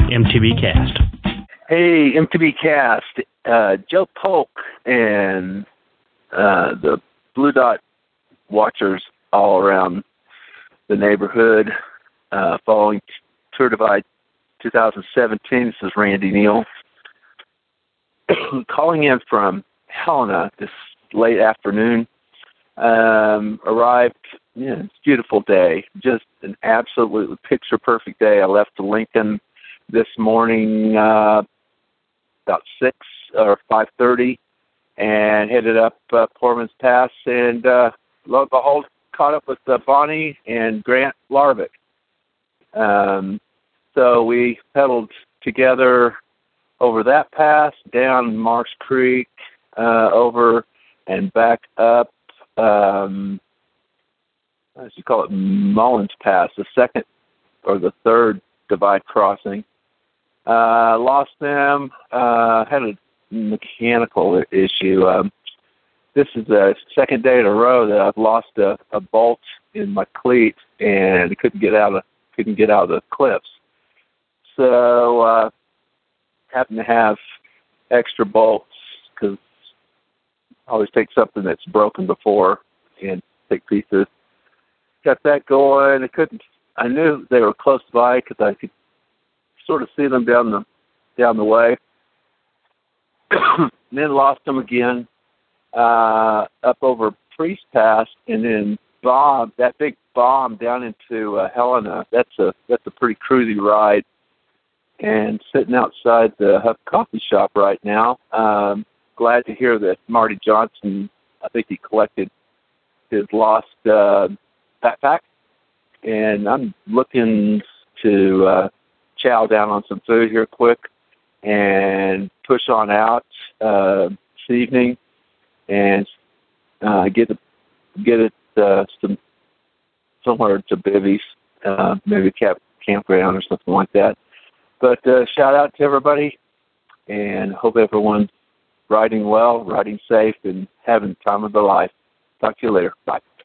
MTB Cast. Hey, MTB Cast. Joe Polk and the Blue Dot watchers all around the neighborhood following Tour Divide 2017. This is Randy Neal calling in from Helena this late afternoon. Arrived, it's a beautiful day, just an absolutely picture-perfect day. I left Lincoln this morning about 6 or 5:30 and headed up Poorman's Pass, and lo and behold, caught up with Bonnie and Grant Larvick. So we pedaled together over that pass, down Marsh Creek, over and back up, as you call it, Mullins Pass, the second or the third divide crossing. Lost them, had a mechanical issue. This is the second day in a row that I've lost a bolt in my cleat and couldn't get out of the clips. So happen to have extra bolts because I always take something that's broken before and take pieces. Got that going. I knew they were close by because I could sort of see them down the way. Then lost them again up over Priest Pass, and then that big bomb down into Helena. That's a pretty cruisy ride. And sitting outside the Huff Coffee Shop right now. Glad to hear that Marty Johnson, I think he collected his lost backpack, and I'm looking to chow down on some food here quick and push on out this evening and get it somewhere to Bivvy's, maybe a campground or something like that. But shout out to everybody, and hope everyone's riding well, riding safe, and having the time of their life. Talk to you later. Bye.